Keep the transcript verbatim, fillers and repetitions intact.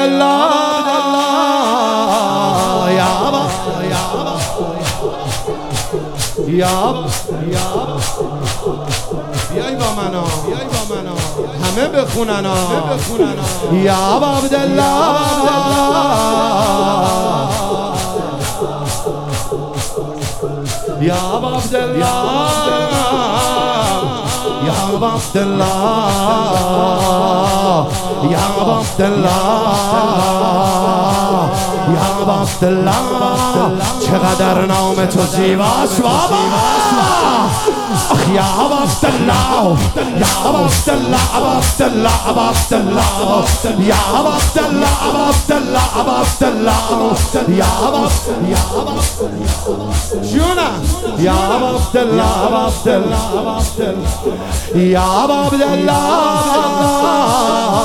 عبدالله یا ابا یا یا بیای با منا بیای با منا همه بخونن همه بخونن یا ابا عبدالله یا ابا عبدالله یا ابا عبدالله یا ابا عبدالله یا ابا عبدالله چقدر نام تو زیباست بابا آخ یا ابا عبدالله یا ابا عبدالله ابا عبدالله ابا عبدالله یا ابا عبدالله ابا عبدالله ابا عبدالله یا ابا یا ابا جونا یا ابا عبدالله ابا عبدالله ابا عبدالله یا ابا عبدالله